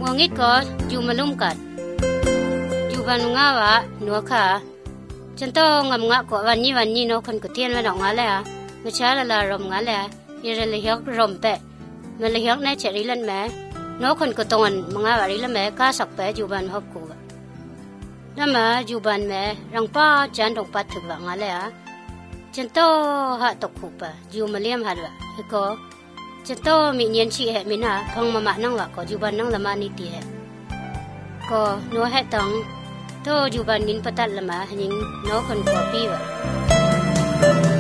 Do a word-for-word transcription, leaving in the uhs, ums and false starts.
วงิดก็อยู่มาลุ่มกัดอยู่บ้านงาวะหนัวค่ะฉันต้องงำงะก็วันนี้วันนี้เนาะคนก็เทียนมาดอกงาแล้วเมื่อเช้าละรมงาแล้วยาเลยยกรมเปะมันเลยยกในเฉริลันแม่เนาะคนก็ตอนมงาวะริลันแม่ก้าสักเปะอยู่บ้านฮอกกูนั่นมาอยู่บ้านแม่รังป้าจันตรงปัดถึงว่างาแล้วฉันต้องหาตกขุปะอยู่มาเลี้ยมหัดวะเฮก็ฉันต้องมีเนียนชีเหมินาพังมามานั่งวะก็อยู่บ้านนั่งละมานิตีเหก็หนัวเหตังโตอยู่บ้านนินปตัดละมาหิงน้อคนกอปีวะ